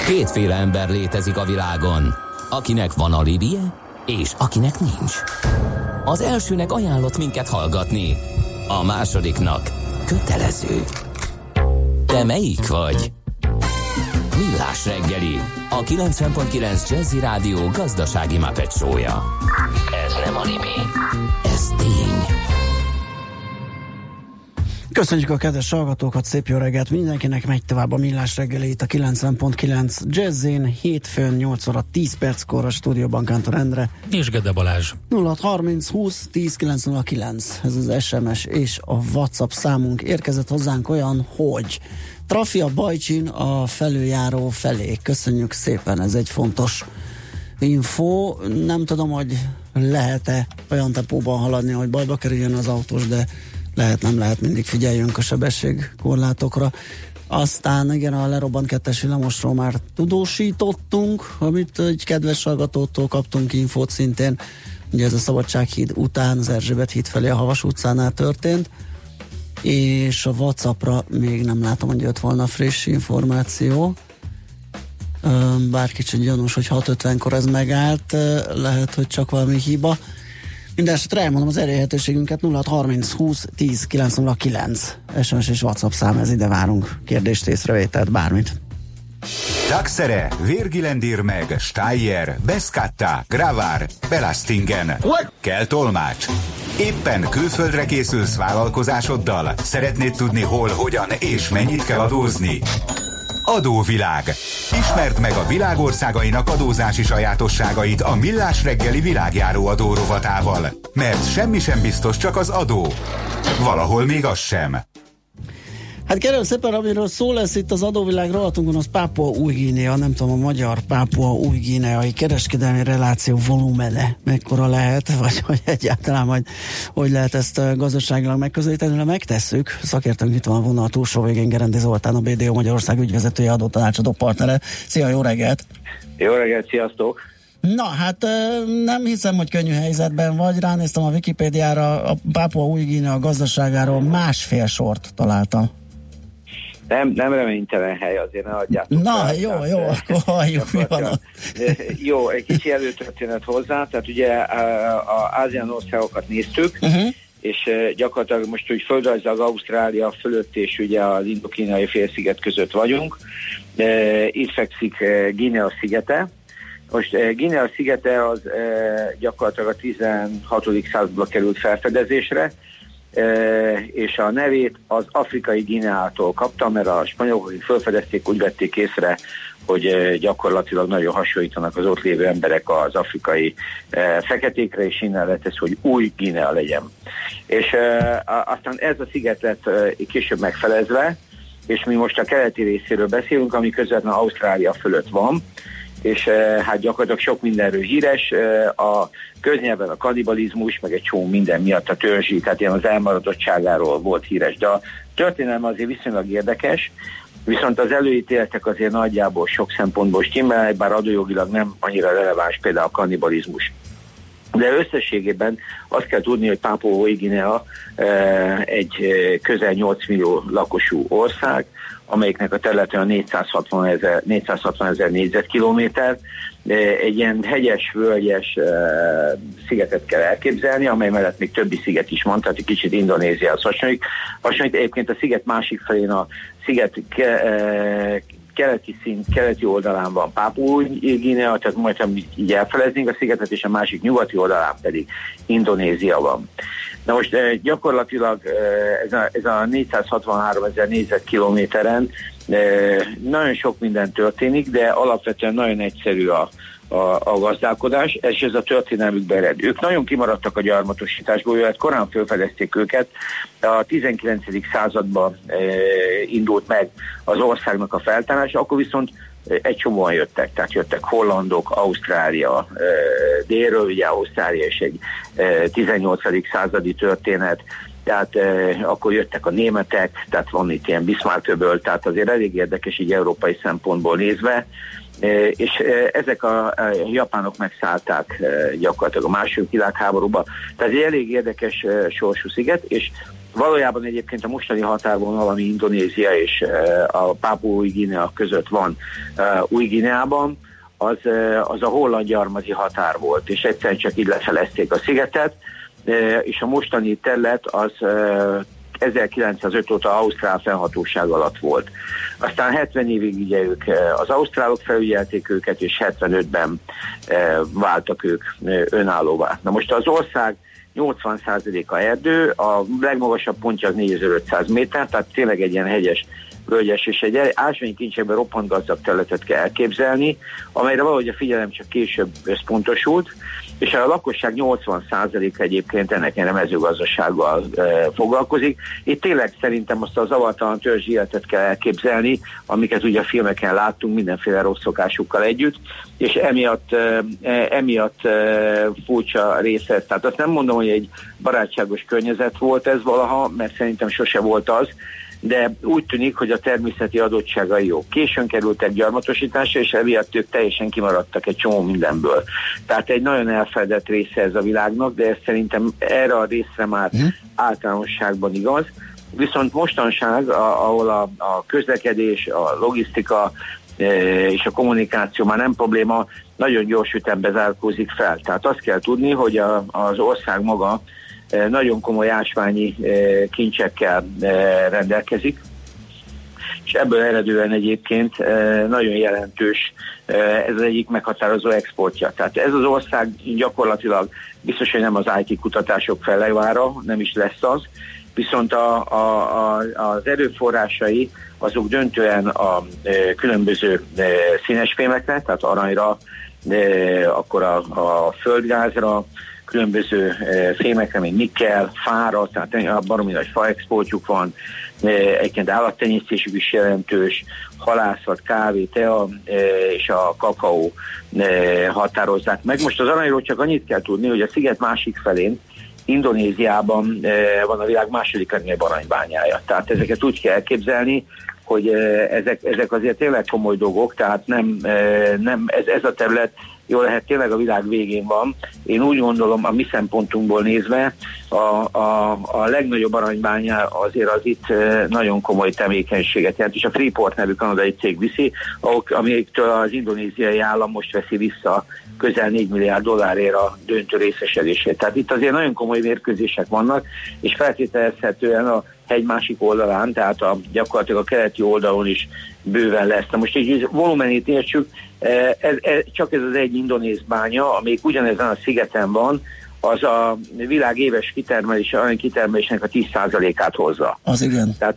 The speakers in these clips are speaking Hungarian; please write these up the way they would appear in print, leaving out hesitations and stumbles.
Kétféle ember létezik a világon, akinek van alibije, és akinek nincs. Az elsőnek ajánlott minket hallgatni, a másodiknak kötelező. Te melyik vagy? Millás reggeli, a 90.9 Jazzy Rádió gazdasági Muppet show-ja. Ez nem anime, ez tény. Köszönjük a kedves hallgatókat, szép jó reggelt mindenkinek, megy tovább a Millás reggeli itt a 90.9 Jazzin, hétfőn 8 óra 10 perckor a stúdióban Kántor Endre és Gede Balázs. 0630 20 10 909, ez az SMS és a WhatsApp számunk. Érkezett hozzánk olyan, hogy trafi a Bajcsin a felüljáró felé. Köszönjük szépen, ez egy fontos info. Nem tudom, hogy lehet-e olyan tempóban haladni, hogy bajba kerüljön az autós, de lehet, nem lehet, mindig figyeljünk a sebességkorlátokra. Aztán igen, a lerobbant kettes villamosról már tudósítottunk, amit egy kedves hallgatótól kaptunk infót szintén. Ugye ez a Szabadsághíd után az Erzsébet híd felé a Havas utcánál történt, és a WhatsAppra még nem látom, hogy jött volna friss információ. Bár kicsit gyanús, hogy 6:50-kor ez megállt, lehet, hogy csak valami hiba. Mindenesetre elmondom az elérhetőségünket: 0630 20 10 909 SMS és WhatsApp szám, ez ide várunk kérdést, észrevételt, bármit. Daxere, Virgilendir meg, Steyer, Beskatta, Gravár, Belastingen. Kell tolmács. Éppen külföldre készülsz vállalkozásoddal? Szeretnéd tudni hol, hogyan és mennyit kell adózni? Adóvilág. Ismerd meg a világországainak adózási sajátosságait a Millás reggeli világjáró adó rovatával. Mert semmi sem biztos, csak az adó. Valahol még az sem. Hát kérem szépen, amiről szó lesz itt az adóvilág rovatunkon, az Pápua Új-Guinea, nem tudom, a magyar Pápua Új-Guineai kereskedelmi reláció volumene mekkora lehet, vagy hogy egyáltalán majd hogy lehet ezt gazdaságilag megközelíteni, de megtesszük. Szakértőnk itt van a vonal túlsó végén, Gerendi Zoltán, a BDO Magyarország ügyvezetője, adótanácsadó partnere. Szia, jó reggelt! Jó reggelt, sziasztok! Na, hát nem hiszem, hogy könnyű helyzetben vagy. Ránéztem a Wikipédiára, a Pápua Új-Guinea gazdaságáról másfél sort találtam. Nem reménytelen hely, azért ne adjátok. Na, fel, jó, akkor halljuk, mi van. Jó, egy kicsi előtörténet hozzá, tehát ugye az ázsiai országokat néztük, és gyakorlatilag most úgy földrajzilag Ausztrália fölött és ugye az Indokínai félsziget között vagyunk. Itt fekszik Guinea szigete. Most Guinea szigete az gyakorlatilag a 16. században került felfedezésre, és a nevét az afrikai Guineától kapta, mert a spanyolok, akik felfedezték, úgy vették észre, hogy gyakorlatilag nagyon hasonlítanak az ott lévő emberek az afrikai feketékre, és innen lett ez, hogy új Guinea legyen. És aztán ez a sziget lett később megfelezve, és mi most a keleti részéről beszélünk, ami közvetlenül Ausztrália fölött van, és hát gyakorlatilag sok mindenről híres, a köznyelven a kannibalizmus, meg egy csomó minden miatt a törzsi, tehát ilyen az elmaradottságáról volt híres, de a történelme azért viszonylag érdekes, viszont az előítéletek azért nagyjából sok szempontból stimmel, bár adójogilag nem annyira releváns például a kannibalizmus. De összességében azt kell tudni, hogy Pápua Új-Guinea egy közel 8 millió lakosú ország, amelyiknek a területe a 460 ezer négyzetkilométer. Egy ilyen hegyes, völgyes szigetet kell elképzelni, amely mellett még többi sziget is van, tehát egy kicsit Indonéziához hasonlít. Egyébként a sziget másik felén a sziget keleti oldalán van Pápua Új-Guinea, tehát majdnem így elfeleznénk a szigetet, és a másik nyugati oldalán pedig Indonézia van. Na most gyakorlatilag ez a 463 ezer négyzetkilométeren nagyon sok minden történik, de alapvetően nagyon egyszerű a gazdálkodás, és ez a történelmükben ered. Ők nagyon kimaradtak a gyarmatosításból, mert korán felfedezték őket. A 19. században indult meg az országnak a feltárása, akkor viszont egy csomóan jöttek, tehát jöttek hollandok, Ausztrália délről, ugye Ausztrália és egy 18. századi történet, tehát akkor jöttek a németek, tehát van itt ilyen Bismarck-öböl, tehát azért elég érdekes így európai szempontból nézve, és ezek a japánok megszállták gyakorlatilag a második világháborúban. Tehát egy elég érdekes sorsú sziget, és Valójában egyébként a mostani határvonal, ami Indonézia és a Pápua-Új-Guinea között van Új-Guineában, az a holland-gyarmati határ volt, és egyszerűen csak így lefelezték a szigetet, és a mostani terület az 1905 óta ausztrál fennhatóság alatt volt. Aztán 70 évig ugye ők az ausztrálok felügyelték őket, és 75-ben váltak ők önállóvá. Na most az ország 80%-a erdő, a legmagasabb pontja az 4500 méter, tehát tényleg egy ilyen hegyes, völgyes, és egy ásványkincsekben roppant gazdag területet kell elképzelni, amelyre valahogy a figyelem csak később összpontosult, és a lakosság 80%-a egyébként ennek a mezőgazdasággal foglalkozik. Itt tényleg szerintem azt a zavartalan törzsi életet kell elképzelni, amiket ugye a filmeken láttunk mindenféle rossz szokásukkal együtt, és emiatt furcsa része. Tehát azt nem mondom, hogy egy barátságos környezet volt ez valaha, mert szerintem sose volt az, de úgy tűnik, hogy a természeti adottságai jók. Későn kerültek gyarmatosításra, és emiatt ők teljesen kimaradtak egy csomó mindenből. Tehát egy nagyon elfeledett része ez a világnak, de ez szerintem erre a részre már általánosságban igaz. Viszont mostanság, ahol a közlekedés, a logisztika és a kommunikáció már nem probléma, nagyon gyors ütembe zárkózik fel. Tehát azt kell tudni, hogy az ország maga nagyon komoly ásványi kincsekkel rendelkezik, és ebből eredően egyébként nagyon jelentős, ez az egyik meghatározó exportja. Tehát ez az ország gyakorlatilag biztos, hogy nem az IT kutatások felevára, nem is lesz az, viszont az erőforrásai azok döntően a különböző színesfémekre, tehát aranyra, akkor a földgázra, különböző fémekre, mint nikkel, fára, tehát baromi nagy faexportjuk van, egyébként állattenyésztésük is jelentős, halászat, kávé, tea és a kakaó határozzák meg. Most az aranyról csak annyit kell tudni, hogy a sziget másik felén, Indonéziában van a világ második legnagyobb aranybányája. Tehát ezeket úgy kell elképzelni, hogy ezek azért tényleg komoly dolgok, tehát nem ez a terület jól lehet tényleg a világ végén van. Én úgy gondolom, a mi szempontunkból nézve, a legnagyobb aranybánya azért az itt nagyon komoly tevékenységet jelent, és a Freeport nevű kanadai cég viszi, amiktől az indonéziai állam most veszi vissza közel 4 milliárd dollárért a döntő részesedését. Tehát itt azért nagyon komoly mérkőzések vannak, és feltételezhetően a hegy másik oldalán, tehát gyakorlatilag a keleti oldalon is bőven lesz. Na most így volumenét értsük, csak ez az egy indonéz bánya, amelyik ugyanezen a szigeten van, az a világ éves kitermelésnek a 10%-át hozza. Az igen. Tehát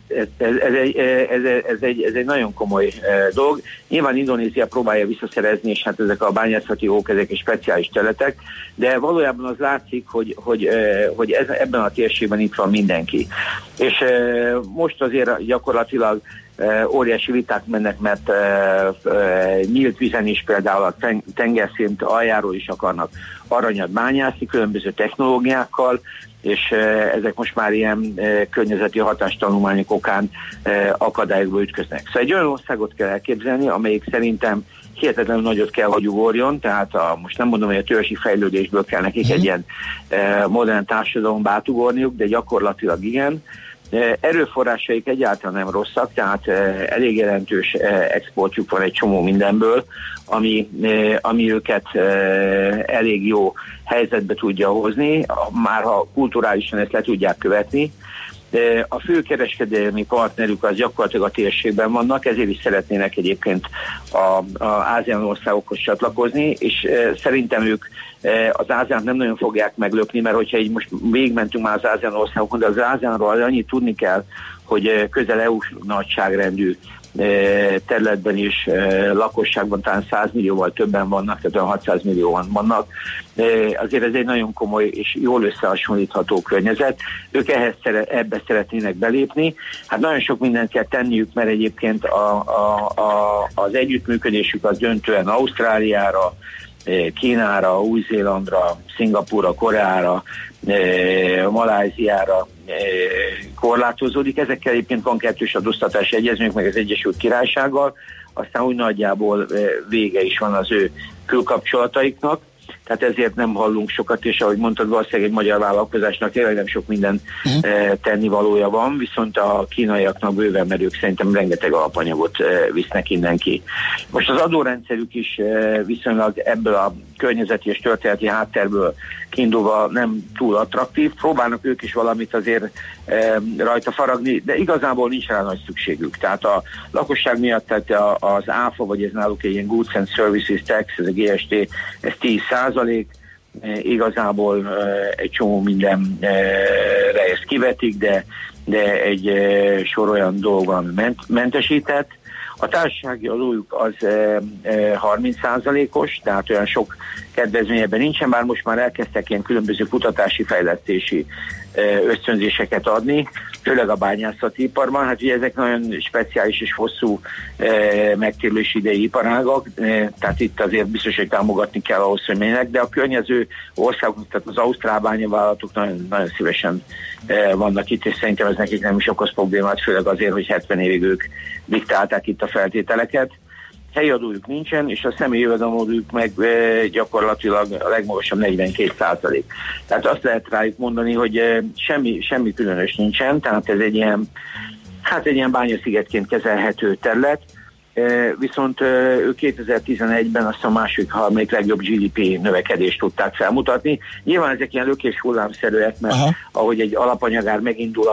ez egy nagyon komoly dolog. Nyilván Indonézia próbálja visszaszerezni, és hát ezek a bányászati jók, ezek egy speciális területek, de valójában az látszik, hogy ebben a térségben itt van mindenki. És most azért gyakorlatilag óriási viták mennek, mert nyílt vízen is például a tengerszint aljáról is akarnak aranyat bányászni különböző technológiákkal, és ezek most már ilyen környezeti hatástanulmányok okán akadályokba ütköznek. Szóval egy olyan országot kell elképzelni, amelyik szerintem hihetetlenül nagyot kell, hogy ugorjon, tehát most nem mondom, hogy a törzsi fejlődésből kell nekik egy ilyen modern társadalomba átugorniuk, de gyakorlatilag igen. Erőforrásaik egyáltalán nem rosszak, tehát elég jelentős exportjuk van egy csomó mindenből, ami őket elég jó helyzetbe tudja hozni, már ha kulturálisan ezt le tudják követni. A fő kereskedelmi partnerük az gyakorlatilag a térségben vannak, ezért is szeretnének egyébként az ASEAN országokhoz csatlakozni, és szerintem ők az ASEAN-t nem nagyon fogják meglökni, mert hogyha így most végigmentünk már az ASEAN országokon, de az ASEAN-ról annyit tudni kell, hogy közel EU-s nagyságrendű területben is lakosságban talán 100 millióval többen vannak, tehát 600 millióan vannak. Azért ez egy nagyon komoly és jól összehasonlítható környezet. Ők ebbe szeretnének belépni. Hát nagyon sok mindent kell tenniük, mert egyébként az együttműködésük az döntően Ausztráliára, Kínára, Új-Zélandra, Szingapúra, Koreára, Malajziára korlátozódik. Ezekkel egyébként van kettős adóztatási egyezményük, meg az Egyesült Királysággal, aztán úgy nagyjából vége is van az ő külkapcsolataiknak, tehát ezért nem hallunk sokat, és ahogy mondtad, valószínűleg egy magyar vállalkozásnak tényleg nem sok minden tennivalója van, viszont a kínaiaknak bőven, mert ők szerintem rengeteg alapanyagot visznek innen ki. Most az adórendszerük is viszonylag ebből a környezeti és történeti hátterből kiindulva nem túl attraktív. Próbálnak ők is valamit azért rajta faragni, de igazából nincs rá nagy szükségük. Tehát a lakosság miatt tehát az ÁFA, vagy ez náluk egy ilyen Goods and Services Tax, ez a GST, ez 10%, igazából egy csomó mindenre ezt kivetik, de egy sor olyan dolgon mentesített. A társasági adójuk az 30%-os, tehát olyan sok kedvezményeben nincsen, bár most már elkezdtek ilyen különböző kutatási, fejlesztési ösztönzéseket adni, főleg a bányászati iparban. Hát ugye ezek nagyon speciális és hosszú megtérülési idei iparágak, tehát itt azért biztos, hogy támogatni kell ahhoz, hogy menjenek, de a környező országok, tehát az ausztrál bányavállalatok nagyon, nagyon szívesen vannak itt, és szerintem ez nekik nem is okoz problémát, főleg azért, hogy 70 évig ők diktálták itt a feltételeket. Helyi adójuk nincsen, és a személyi jövedelemadójuk meg gyakorlatilag a legmagasabb 42%. Tehát azt lehet rájuk mondani, hogy semmi különös nincsen, tehát ez egy ilyen bányaszigetként kezelhető terület, viszont ők 2011-ben azt a második legjobb GDP növekedést tudták felmutatni. Nyilván ezek ilyen lökés hullámszerűek, mert ahogy egy alapanyagár megindul,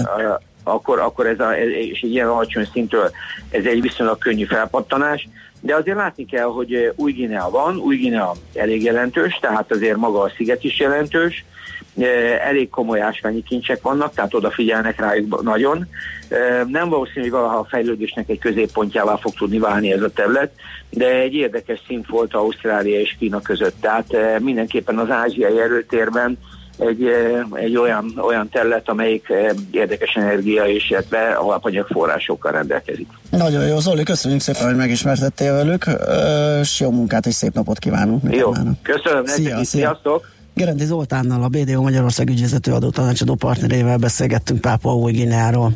akkor és egy ilyen alacsony szintől ez egy viszonylag könnyű felpattanás, de azért látni kell, hogy Új-Guinea van, Új-Guinea elég jelentős, tehát azért maga a sziget is jelentős, elég komoly ásványi kincsek vannak, tehát odafigyelnek rájuk nagyon. Nem valószínű, hogy valaha a fejlődésnek egy középpontjává fog tudni válni ez a terület, de egy érdekes szint volt Ausztrália és Kína között, tehát mindenképpen az ázsiai erőtérben egy olyan terület, amelyik érdekes energia és illetve alapanyagforrásokkal rendelkezik. Nagyon jó, Zoli, köszönjük szépen, hogy megismertettél velük, és jó munkát és szép napot kívánunk. Jó, köszönöm nektek, sziasztok! Gerendi Zoltánnal, a BDO Magyarország ügyvezető adótanácsadó partnerével beszélgettünk Pápua Új-Guineáról.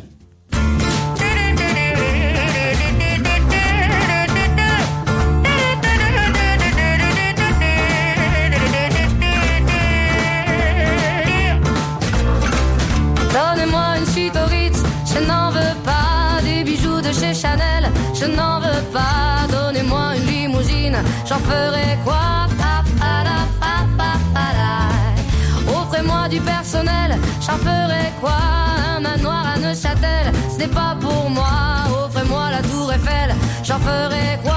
Je n'en veux pas, donnez-moi une limousine, j'en ferai quoi? Offrez-moi du personnel, j'en ferai quoi? Un manoir à Neuchâtel, ce n'est pas pour moi. Offrez-moi la tour Eiffel, j'en ferai quoi?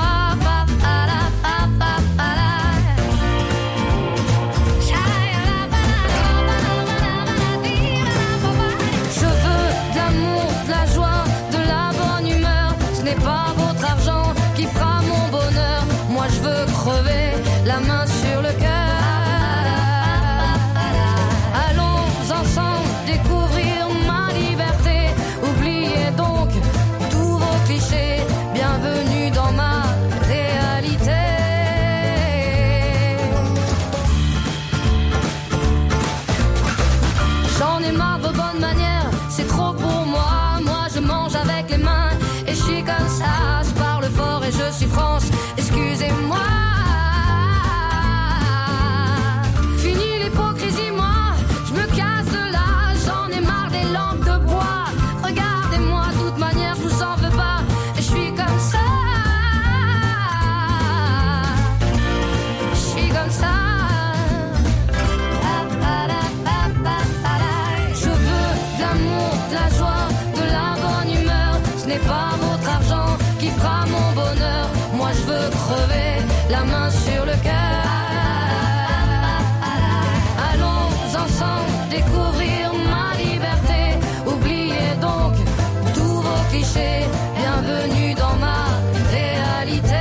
Je veux de l'amour, de la joie, de la bonne humeur. Ce n'est pas votre argent qui fera mon bonheur. Moi je veux crever la main sur le cœur. Allons ensemble découvrir ma liberté. Oubliez donc tous vos clichés. Bienvenue dans ma réalité. J'en ai marre de vos bonnes manières, c'est trop pour moi. Moi je mange avec les mains et je suis comme ça. Je parle fort et je suis France, excusez-moi. Fini l'hypocrisie, moi, je me casse de là. J'en ai marre des lampes de bois. Regardez-moi, de toute manière, je vous en veux pas. Et je suis comme ça. Je suis comme ça. Je veux de l'amour, de la joie, de la bonne humeur. Ce n'est pas votre argent qui fera mon bonheur. Moi je veux crever la main sur le cœur. Allons ensemble découvrir ma liberté. Oubliez donc tous vos clichés. Bienvenue dans ma réalité.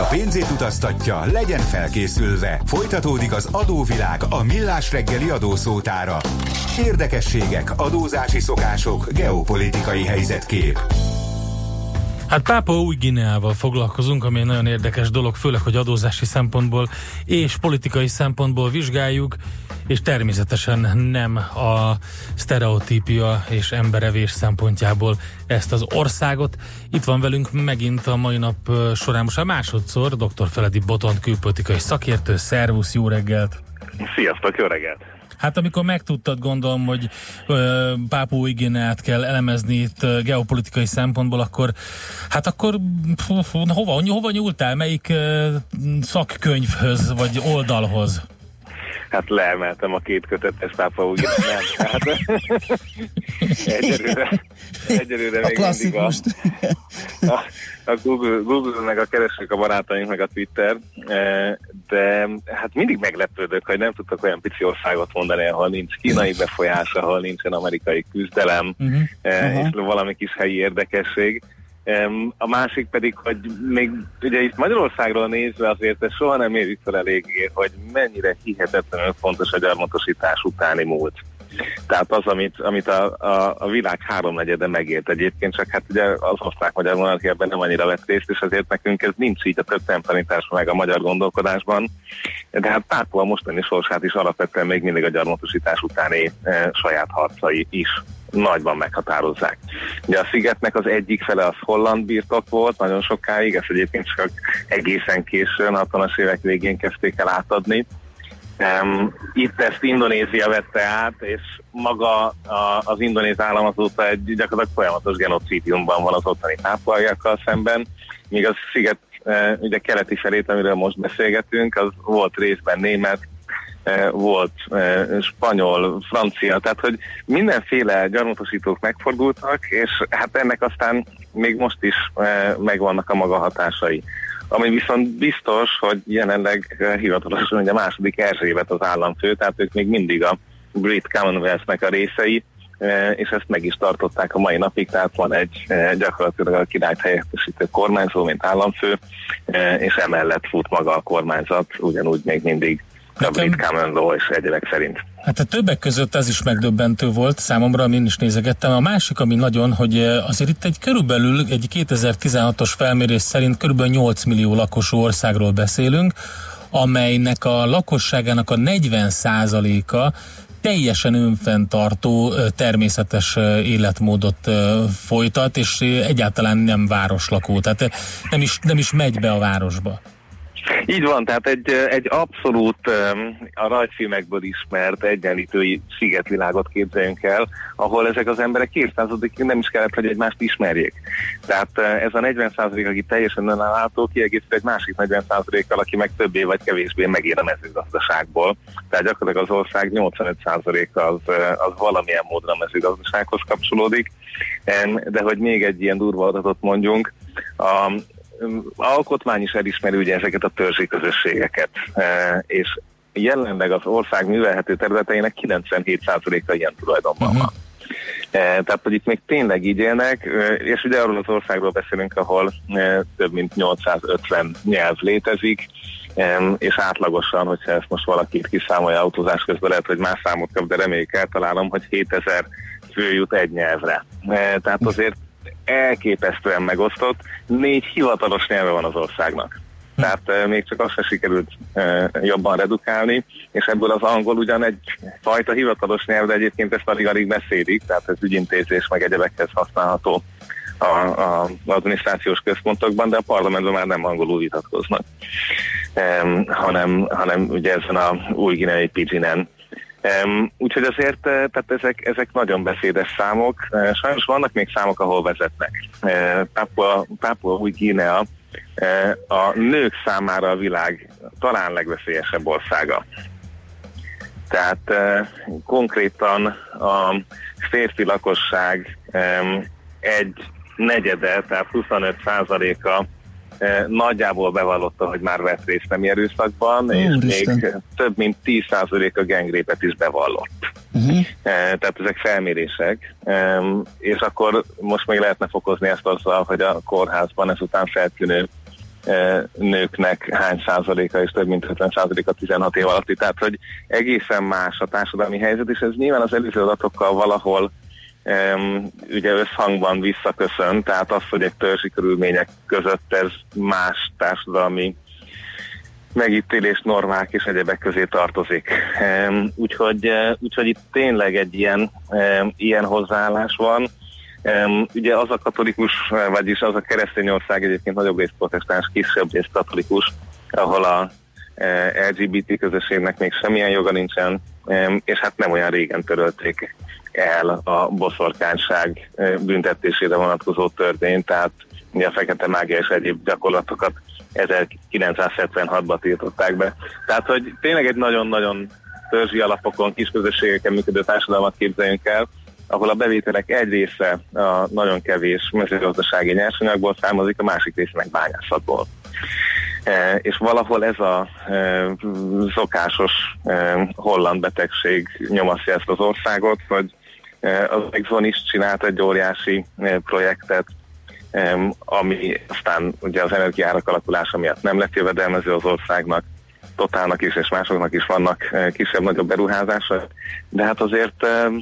pénzét utaztatja, legyen felkészülve. Folytatódik az adóvilág a Millás reggeli adószótára. Érdekességek, adózási szokások, geopolitikai helyzetkép. Hát Pápua Új-Guineával foglalkozunk, ami egy nagyon érdekes dolog, főleg, hogy adózási szempontból és politikai szempontból vizsgáljuk, és természetesen nem a sztereotípia és emberevés szempontjából ezt az országot. Itt van velünk megint a mai nap során most a másodszor dr. Feledi Botond külpolitikai szakértő. Szervusz, jó reggelt! Sziasztok, jó reggelt! Hát amikor megtudtad, gondolom, hogy Pápua Új-Guineát kell elemezni itt geopolitikai szempontból, akkor hova nyúltál? Melyik szakkönyvhöz vagy oldalhoz? Hát leemeltem a 2 kötetes Pápua Új-Guineát. Hát, egyelőre még mindig a Google meg a keresők, a barátaink, meg a Twitter, de hát mindig meglepődök, hogy nem tudtak olyan pici országot mondani, ahol nincs kínai befolyás, ahol nincsen amerikai küzdelem, és valami kis helyi érdekesség. A másik pedig, hogy még ugye itt Magyarországról nézve azért ezt soha nem érjük fel eléggé, hogy mennyire hihetetlenül fontos a gyarmatosítás utáni múlt. Tehát az, amit a világ 3/4 megért egyébként, csak hát ugye az osztrák-magyar monarchia ebben nem annyira vett részt, és azért nekünk ez nincs így a történelemtanításban meg a magyar gondolkodásban. De hát Pápua mostani sorsát is alapvetően még mindig a gyarmatosítás utáni saját harcai is nagyban meghatározzák. Ugye a szigetnek az egyik fele az holland birtok volt nagyon sokáig, ezt egyébként csak egészen későn, 60-as évek végén kezdték el átadni. Itt ezt Indonézia vette át, és maga az indonéz állam azóta gyakorlatilag folyamatos genocidiumban van az ottani pápuaiakkal szemben, míg a sziget ugye keleti felét, amiről most beszélgetünk, az volt részben német, volt spanyol, francia, tehát hogy mindenféle gyarmatosítók megfordultak, és hát ennek aztán még most is megvannak a maga hatásai. Ami viszont biztos, hogy jelenleg hivatalosan ugye második Erzsébet az államfő, tehát ők még mindig a Brit Commonwealth-nek a részei, és ezt meg is tartották a mai napig, tehát van egy gyakorlatilag a királyt helyettesítő kormányzó, mint államfő, és emellett fut maga a kormányzat, ugyanúgy még mindig a Brit Common Law és egyébek szerint. Hát a többek között ez is megdöbbentő volt számomra, amin is nézegettem. A másik, ami nagyon, hogy azért itt körülbelül egy 2016-os felmérés szerint körülbelül 8 millió lakosú országról beszélünk, amelynek a lakosságának a 40%-a teljesen önfenntartó, természetes életmódot folytat, és egyáltalán nem városlakó, tehát nem is megy be a városba. Így van, tehát egy abszolút a rajzfilmekből ismert egyenlítői szigetvilágot képzeljünk el, ahol ezek az emberek évszázadokig nem is kellett, hogy egymást ismerjék. Tehát ez a 40%, aki teljesen önállátó, kiegészít egy másik 40%-kal, aki meg többé vagy kevésbé megér a mezőgazdaságból. Tehát gyakorlatilag az ország 85%-a az valamilyen módon a mezőgazdasághoz kapcsolódik. De hogy még egy ilyen durva adatot mondjunk, alkotmány is elismeri ugye ezeket a törzsi közösségeket, és jelenleg az ország művelhető területeinek 97%-a ilyen tulajdonban van. Tehát, hogy itt még tényleg így élnek, és ugye arról az országról beszélünk, ahol több mint 850 nyelv létezik, és átlagosan, hogyha ezt most valaki kiszámolja autózás közben, lehet, hogy más számot kap, de reméljük eltalálom, hogy 7000 fő jut egy nyelvre. Tehát azért elképesztően megosztott, 4 hivatalos nyelve van az országnak. Tehát még csak azt se sikerült jobban redukálni, és ebből az angol ugyan egy fajta hivatalos nyelv, de egyébként ezt alig beszélik, tehát ez ügyintézés meg egyebekhez használható az adminisztrációs központokban, de a parlamentben már nem angolul vitatkoznak, hanem ugye ezen a új-guineai pidginen. Úgyhogy azért tehát ezek nagyon beszédes számok. Sajnos vannak még számok, ahol vezetnek. Pápua Új-Guinea a nők számára a világ talán legveszélyesebb országa. Tehát konkrétan a férfi lakosság 1/4, tehát 25%-a nagyjából bevallotta, hogy már vett részt nemi erőszakban, és még több mint 10% a gengrépet is bevallott. Tehát ezek felmérések, és akkor most még lehetne fokozni ezt azzal, hogy a kórházban ezután feltűnő nőknek hány százaléka, és több mint 50%-a 16 év alatti. Tehát, hogy egészen más a társadalmi helyzet, és ez nyilván az előző adatokkal valahol ugye összhangban visszaköszön, tehát az, hogy egy törzsi körülmények között ez más társadalmi megítélés, normák és egyebek közé tartozik. Úgyhogy itt tényleg egy ilyen hozzáállás van. Ugye az a katolikus, vagyis az a keresztény ország egyébként nagyobb részt protestáns, kisebb részt katolikus, ahol a LGBT közösségnek még semmilyen joga nincsen, és hát nem olyan régen törölték el a boszorkányság büntetésére vonatkozó törvényt, tehát a fekete mágia és egyéb gyakorlatokat 1976-ban tiltották be. Tehát, hogy tényleg egy nagyon-nagyon törzsi alapokon, kis közösségeken működő társadalmat képzeljünk el, ahol a bevételek egy része a nagyon kevés mezőgazdasági nyersanyagból származik, a másik része meg bányászatból. És valahol ez a szokásos holland betegség nyomasztja ezt az országot, hogy az Exxon is csinált egy óriási projektet, ami aztán ugye az energiárak alakulása miatt nem lett jövedelmező az országnak, Totálnak is és másoknak is vannak kisebb-nagyobb beruházások, de hát azért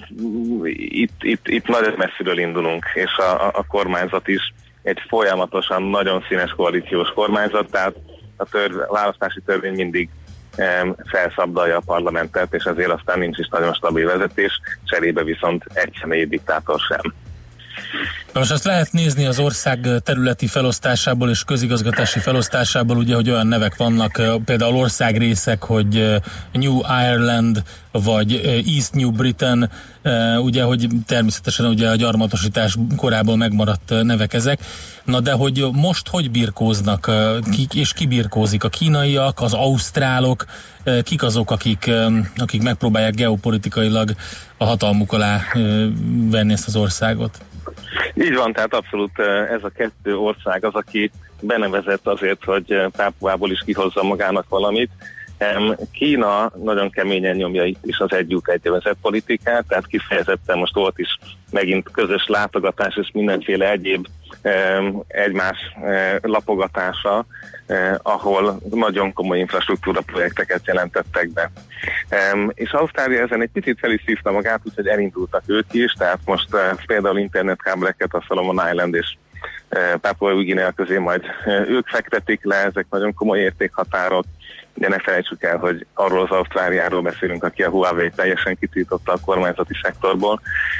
itt nagyon messziről indulunk, és a kormányzat is egy folyamatosan nagyon színes koalíciós kormányzat, tehát a választási törvény mindig felszabdalja a parlamentet, és ezért aztán nincs is nagyon stabil vezetés, cserébe viszont egy személyi diktátor sem. Most azt lehet nézni az ország területi felosztásából és közigazgatási felosztásából, ugye, hogy olyan nevek vannak, például országrészek, hogy New Ireland, vagy East New Britain, ugye, hogy természetesen ugye a gyarmatosítás korából megmaradt nevek ezek. Na de hogy most hogy birkóznak, és ki birkózik? A kínaiak, az ausztrálok, kik azok, akik megpróbálják geopolitikailag a hatalmuk alá venni ezt az országot? Így van, tehát abszolút ez a kettő ország az, aki benevezett azért, hogy Pápuából is kihozza magának valamit. Kína nagyon keményen nyomja itt is az egy út, egy övezet politikát, tehát kifejezetten most volt is megint közös látogatás és mindenféle egyéb egymás lapogatása, ahol nagyon komoly infrastruktúra projekteket jelentettek be. És Ausztrália ezen egy picit fel is szívta magát, úgyhogy elindultak ők is, tehát most például internetkábeleket a Solomon Island és Papua Új Guinea közé majd ők fektetik le, ezek nagyon komoly értékhatárok. De ne felejtsük el, hogy arról az Ausztráliáról beszélünk, aki a Huawei teljesen kitiltotta a kormányzati szektorból.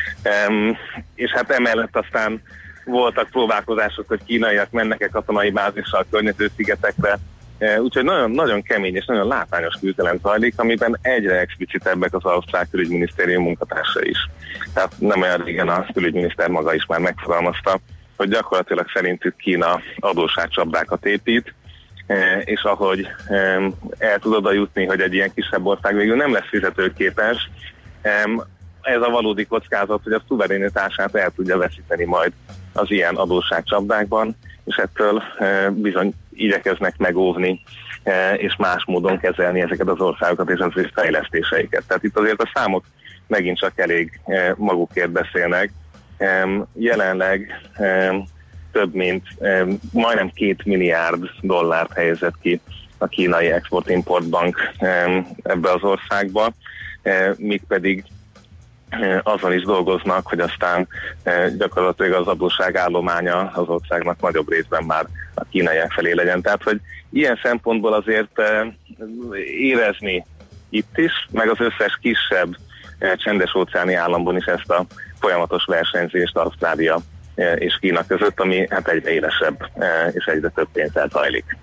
És hát emellett aztán voltak próbálkozások, hogy kínaiak mennek-e katonai bázissal a környező szigetekre. Úgyhogy nagyon, nagyon kemény és nagyon látványos küzdelem zajlik, amiben egyre explicitebbek az ausztrál külügyminisztérium munkatársa is. Tehát nem olyan régen a külügyminiszter maga is már megfogalmazta, hogy gyakorlatilag szerintük Kína adósságcsapdákat épít, és ahogy el tud oda jutni, hogy egy ilyen kisebb ország végül nem lesz fizetőképes, ez a valódi kockázat, hogy a szuverenitását el tudja veszíteni majd az ilyen adósságcsapdákban, és ettől bizony igyekeznek megóvni, és más módon kezelni ezeket az országokat és az ő fejlesztéseiket. Tehát itt azért a számok megint csak elég magukért beszélnek. Jelenleg több mint majdnem 2 milliárd dollárt helyezett ki a kínai Export-Import Bank ebbe az országba, míg pedig azon is dolgoznak, hogy aztán gyakorlatilag az adósság állománya az országnak nagyobb részben már a kínaiak felé legyen. Tehát, hogy ilyen szempontból azért érezni itt is, meg az összes kisebb csendes-óceáni államban is ezt a folyamatos versenyzést Ausztrália és Kína között, ami hát egyre élesebb és egyre több pénzzel zajlik.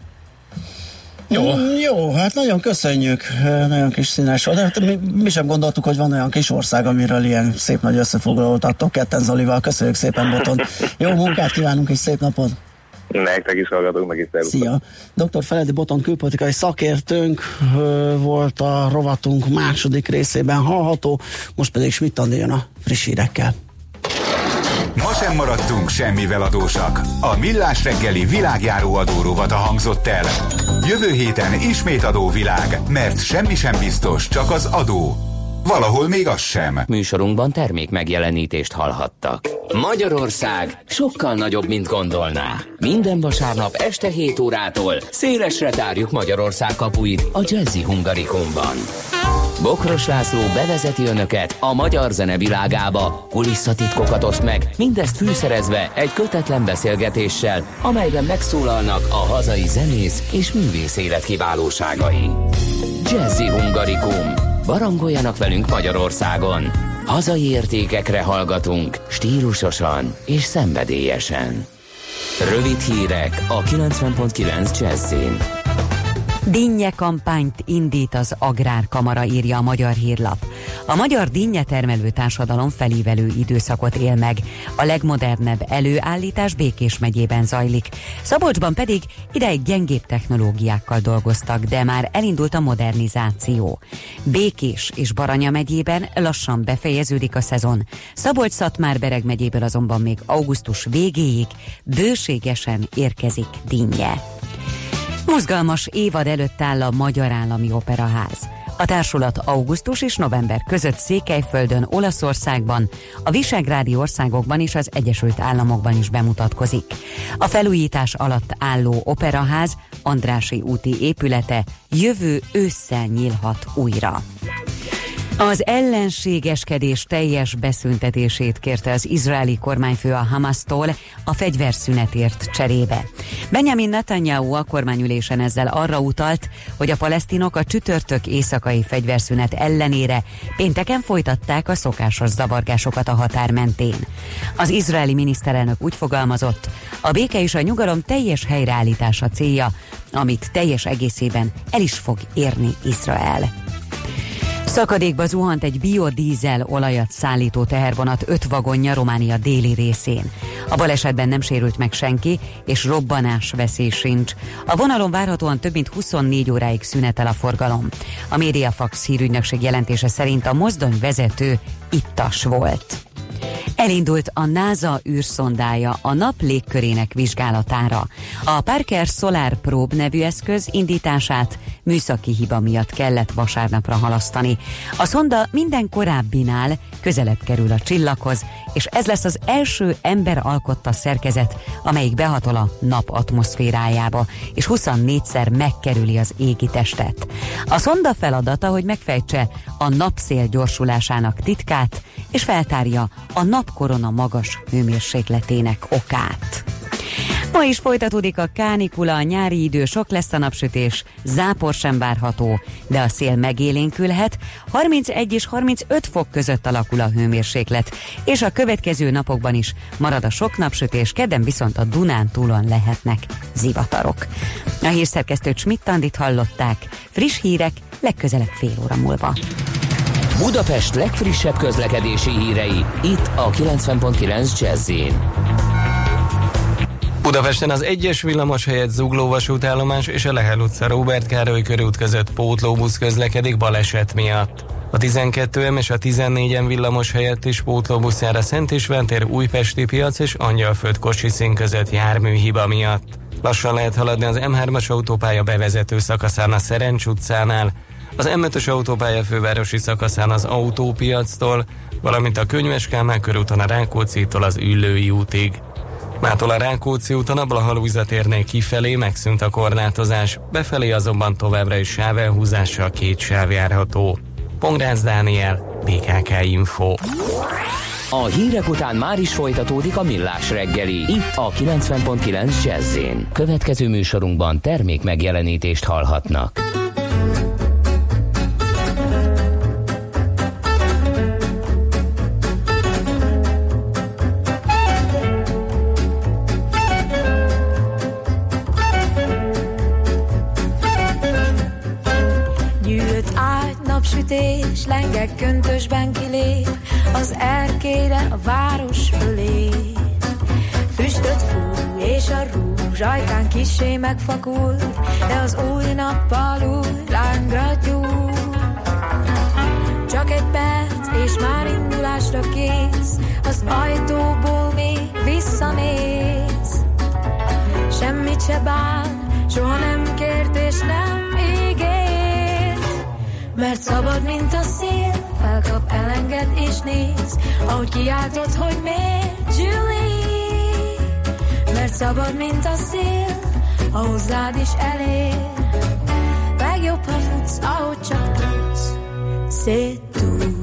Jó, hát nagyon köszönjük, nagyon kis színes volt. De mi sem gondoltuk, hogy van olyan kis ország, amiről ilyen szép nagy összefoglalót adtok ketten Zolival. Köszönjük szépen, Boton. Jó munkát kívánunk és szép napot! Nektek is hallgatunk, meg is szervusztok. Szia! Dr. Feledi Boton külpolitikai szakértőnk volt a rovatunk második részében hallható, most pedig Schmidt Andi jön a friss hírekkel. Ma sem maradtunk semmivel adósak. A Millás reggeli világjáró adórovat hangzott el. Jövő héten ismét adóvilág, mert semmi sem biztos, csak az adó. valahol még az sem. Műsorunkban termék megjelenítést hallhattak. Magyarország sokkal nagyobb, mint gondolná. Minden vasárnap este 7 órától szélesre tárjuk Magyarország kapuit a Jazzy Hungarikumban. Bokros László bevezeti önöket a magyar zene világába, kulisszatitkokat oszt meg, mindezt fűszerezve egy kötetlen beszélgetéssel, amelyben megszólalnak a hazai zenész és művész élet kiválóságai. Jazzy Hungarikum. Barangoljanak velünk Magyarországon. Hazai értékekre hallgatunk, stílusosan és szenvedélyesen. Rövid hírek a 90.9 Jazzyn. Dinnye kampányt indít az Agrárkamara, írja a Magyar Hírlap. A magyar dinnyetermelő társadalom felívelő időszakot él meg. A legmodernebb előállítás Békés megyében zajlik. Szabolcsban pedig ideig gyengébb technológiákkal dolgoztak, de már elindult a modernizáció. Békés és Baranya megyében lassan befejeződik a szezon. Szabolcs-Szatmár-Bereg megyéből azonban még augusztus végéig bőségesen érkezik dinnye. Mozgalmas évad előtt áll a Magyar Állami Operaház. A társulat augusztus és november között Székelyföldön, Olaszországban, a visegrádi országokban és az Egyesült Államokban is bemutatkozik. A felújítás alatt álló operaház Andrássy úti épülete jövő ősszel nyílhat újra. Az ellenségeskedés teljes beszüntetését kérte az izraeli kormányfő a Hamasztól a fegyverszünetért cserébe. Benjamin Netanyahu a kormányülésen ezzel arra utalt, hogy a palesztinok a csütörtök éjszakai fegyverszünet ellenére pénteken folytatták a szokásos zavargásokat a határ mentén. Az izraeli miniszterelnök úgy fogalmazott, a béke és a nyugalom teljes helyreállítása célja, amit teljes egészében el is fog érni Izrael. Szakadékba zuhant egy biodízel olajat szállító tehervonat 5 vagonja Románia déli részén. A balesetben nem sérült meg senki, és robbanás veszély sincs. A vonalon várhatóan több mint 24 óráig szünetel a forgalom. A Mediafax hírügynökség jelentése szerint a mozdony vezető ittas volt. Elindult a NASA űrszondája a nap légkörének vizsgálatára. A Parker Solar Probe nevű eszköz indítását műszaki hiba miatt kellett vasárnapra halasztani. A szonda minden korábbinál közelebb kerül a csillaghoz, és ez lesz az első ember alkotta szerkezet, amelyik behatol a nap atmoszférájába, és 24-szer megkerüli az égi testet. A szonda feladata, hogy megfejtse a napszél gyorsulásának titkát, és feltárja a napkorona magas hőmérsékletének okát. Ma is folytatódik a kánikula, a nyári idő, sok lesz a napsütés, zápor sem várható, de a szél megélénkülhet, 31 és 35 fok között alakul a hőmérséklet, és a következő napokban is marad a sok napsütés, kedden viszont a Dunántúlon lehetnek zivatarok. A hírszerkesztőt Schmidt-Andit hallották, friss hírek legközelebb fél óra múlva. Budapest legfrissebb közlekedési hírei, itt a 90.9 Jazz-in. Budapesten az 1-es villamos helyett Zugló vasútállomás és a Lehel utca Róbert Károly körút között pótlóbusz közlekedik baleset miatt. A 12M és a 14M villamos helyett is pótlóbusz jár a Szent István tér Újpesti piac és Angyalföld Kocsiszín között járműhiba miatt. Lassan lehet haladni az M3-as autópálya bevezető szakaszán a Szerencs utcánál, az M5-ös autópálya fővárosi szakaszán az Autópiactól, valamint a Könyves Kálmán körúton a Rákóczitól az Üllői útig. Mától a Rákóczi úton a Blaha-Lujza térnél kifelé megszűnt a korlátozás, befelé azonban továbbra is sávelhúzással 2 sáv járható. Pongrácz Dániel, BKK Info. A hírek után már is folytatódik a Millás reggeli, itt a 90.9 Jazz-én. Következő műsorunkban termék megjelenítést hallhatnak. Napsütés, lengek köntösben kilép az erkére a város fölé. Füstöt fúj és a rúzs ajkán kissé megfakult, de az új nappal új lángra gyúl. Csak egy perc és már indulásra kész, az ajtóból még visszanéz. Semmit se bán, soha nem kért és nem ígért, mert szabad, mint a szél, elenged és néz, ahogy kiáltod, hogy miért, Julie, mert szabad, mint a szél, ha hozzád is elér. Legjobb, ha futsz, ahogy csak tudsz, széttúl.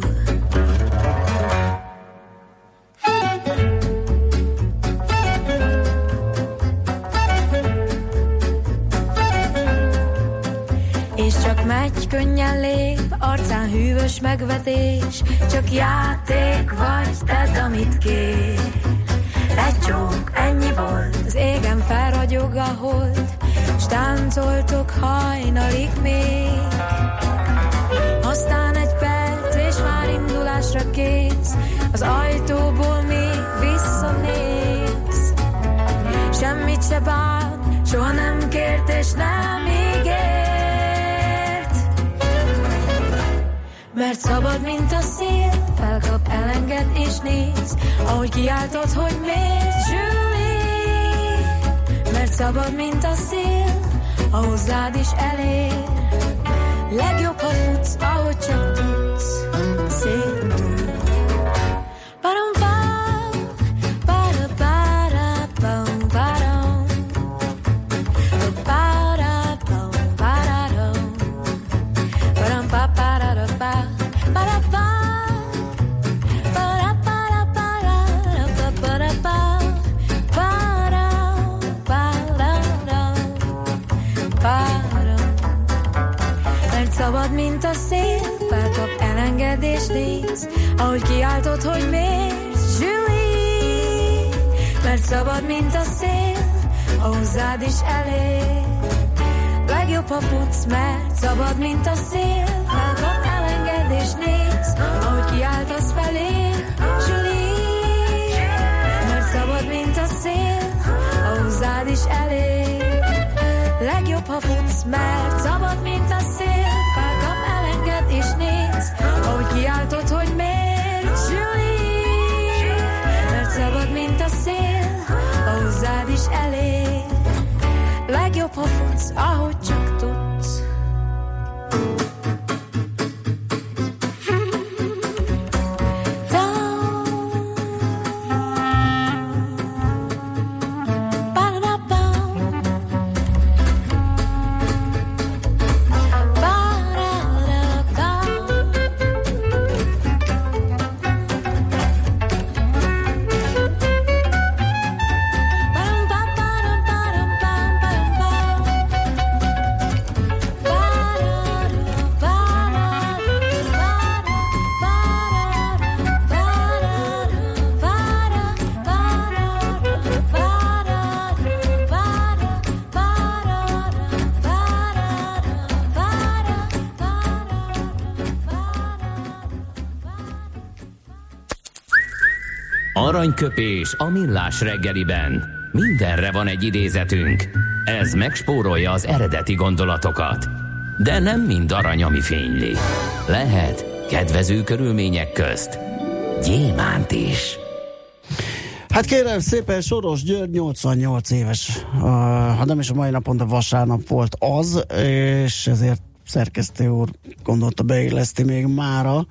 És csak megy, könnyen lép, arcán hűvös megvetés, csak játék vagy, tedd, amit kér. Egy csók, ennyi volt, az égen felragyog a hold, s táncoltok hajnalig még. Aztán egy perc, és már indulásra kész, az ajtóból még visszanéz. Semmit se bán, soha nem kért és nem ígért. Mert szabad, mint a szél, felkap, elenged és néz, ahogy kiáltod, hogy miért, Julie. Mert szabad, mint a szél, ha hozzád is elér. Legjobb, ha futsz, ahogy csak tudsz, széttúl. Szabad, mint a szél, felkap, elenged és néz, ahogy kiáltod, hogy miért, Julie. Mert szabad, mint a szél, ha hozzád is elér. Legjobb, ha futsz, mert szabad, mint a szél, felkap, elenged és néz, ahogy kiáltasz felé, Julie. Mert szabad, mint a szél, ha hozzád is elér. Legjobb, ha futsz, mert szabad, mint a szél, felkap, elenged és néz, ahogy kiáltod, hogy miért, Julie. Mert szabad, mint a szél, ha hozzád is elér. Legjobb, ha futsz, ahogy csak tudsz. Aranyköpés a millás reggeliben. Mindenre van egy idézetünk. Ez megspórolja az eredeti gondolatokat. De nem mind arany, ami fényli. Lehet kedvező körülmények közt gyémánt is. Hát kérem szépen, Soros György 88 éves. Ha nem is a mai napon, de vasárnap volt az, és ezért szerkesztő úr gondolta beilleszti még mára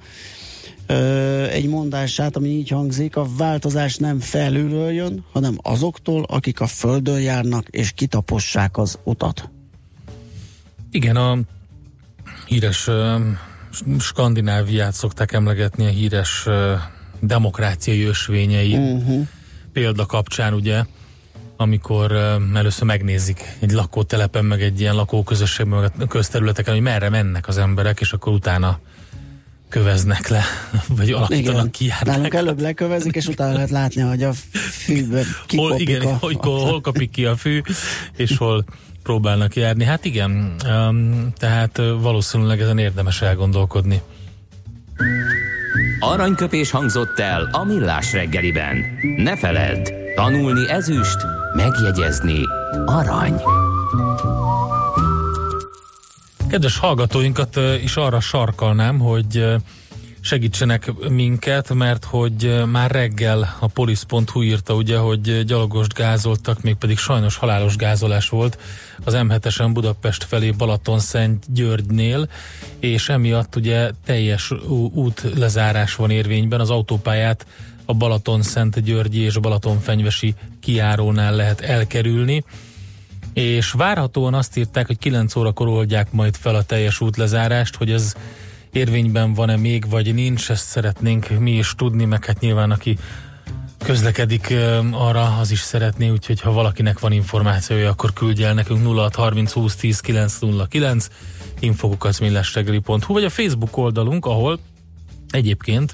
egy mondását, ami így hangzik: a változás nem felülről jön, hanem azoktól, akik a földön járnak és kitapossák az utat. Igen, a híres Skandináviát szokták emlegetni, a híres demokráciai ösvényei példa kapcsán, ugye, amikor először megnézik egy lakótelepen, meg egy ilyen lakóközösségben, meg a közterületeken, hogy merre mennek az emberek, és akkor utána köveznek le, vagy alakítanak ki. Nálunk előbb lekövezik, és utána lehet látni, hogy a fűben kikopik. Igen, hol kapik ki a fű, és hol próbálnak járni. Hát igen, tehát valószínűleg ezen érdemes elgondolkodni. Aranyköpés hangzott el a millás reggeliben. Ne feledd, tanulni ezüst, megjegyezni arany. Kedves hallgatóinkat is arra sarkalnám, hogy segítsenek minket, mert hogy már reggel a polisz.hu írta ugye, hogy gyalogost gázoltak, mégpedig sajnos halálos gázolás volt az M7-esen Budapest felé Balatonszentgyörgynél, és emiatt ugye teljes útlezárás van érvényben, az autópályát a Balatonszentgyörgyi és a Balatonfenyvesi kijárónál lehet elkerülni, és várhatóan azt írták, hogy 9 órakor oldják majd fel a teljes útlezárást, hogy ez érvényben van-e még, vagy nincs, ezt szeretnénk mi is tudni, meg hát nyilván aki közlekedik arra, az is szeretné, úgyhogy ha valakinek van információja, akkor küldje el nekünk 0630 20 10 909 info@millásreggeli.hu, vagy a Facebook oldalunk, ahol egyébként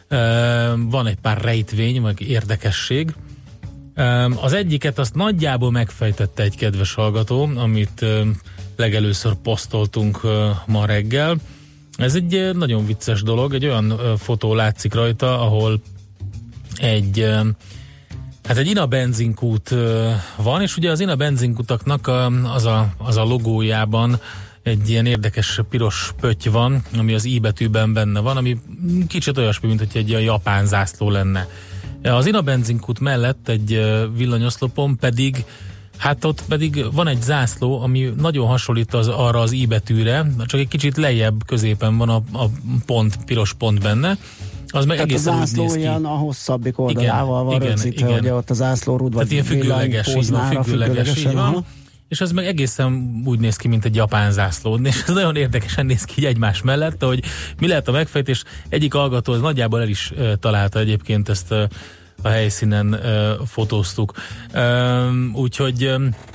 van egy pár rejtvény, meg érdekesség. Az egyiket azt nagyjából megfejtette egy kedves hallgató, amit legelőször posztoltunk ma reggel. Ez egy nagyon vicces dolog, egy olyan fotó látszik rajta, ahol egy INA benzinkút van, és ugye az INA benzinkutaknak az a logójában egy ilyen érdekes piros pötty van, ami az I betűben benne van, ami kicsit olyasmi, mint hogy egy ilyen japán zászló lenne. Az INA benzinkút mellett egy villanyoszlopon pedig, hát ott pedig van egy zászló, ami nagyon hasonlít arra az I betűre, csak egy kicsit lejjebb középen van a pont, piros pont benne. Az meg tehát egészen a zászló ilyen a hosszabbik oldalával van rögzítve, hogy ott az zászlórúd vagy ilyen függőleges, így van. És ez meg egészen úgy néz ki, mint egy japán zászló, és ez nagyon érdekesen néz ki egymás mellett, hogy mi lehet a megfejtés. Egyik hallgató az nagyjából el is találta egyébként, ezt a helyszínen fotóztuk. Úgyhogy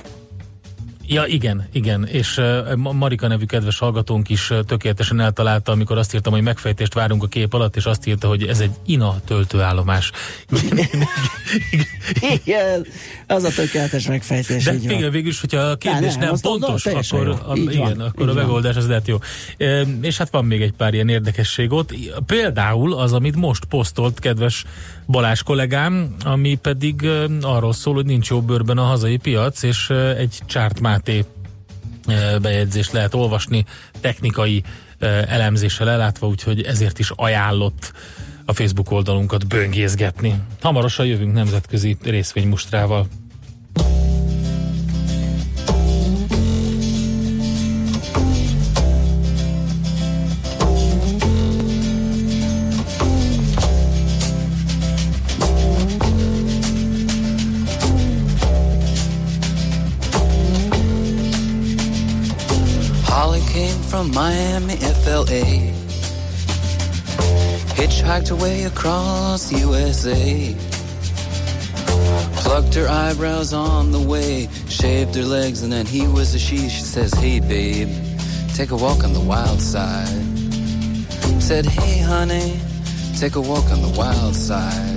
ja, igen, és Marika nevű kedves hallgatónk is tökéletesen eltalálta, amikor azt írtam, hogy megfejtést várunk a kép alatt, és azt írta, hogy ez egy INA töltőállomás. Igen, az a tökéletes megfejtés. De végül is, hogyha a kérdés nem pontos, akkor a megoldás az lehet jó. És hát van még egy pár ilyen érdekesség ott. Például az, amit most posztolt kedves Balázs kollégám, ami pedig arról szól, hogy nincs jó bőrben a hazai piac, és egy Csárt Máté bejegyzést lehet olvasni, technikai elemzéssel ellátva, úgyhogy ezért is ajánlott a Facebook oldalunkat böngészgetni. Hamarosan jövünk nemzetközi részvénymustrával. From Miami, FLA, hitchhiked away across USA, plucked her eyebrows on the way, shaved her legs, and then he was a she. She says, hey babe, take a walk on the wild side. Said, hey honey, take a walk on the wild side.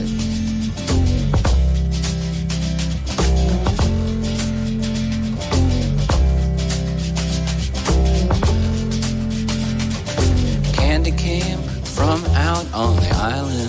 Came from out on the island.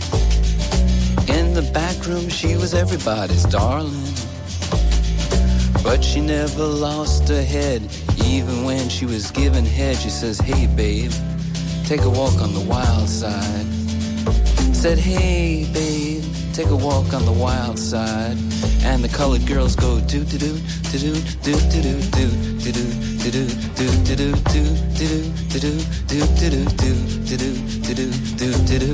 In the back room she was everybody's darling, but she never lost her head. Even when she was given head, she says, hey babe, take a walk on the wild side. Said, hey babe, take a walk on the wild side. And the colored girls go do do do do do do do do do do do do do do do do do do.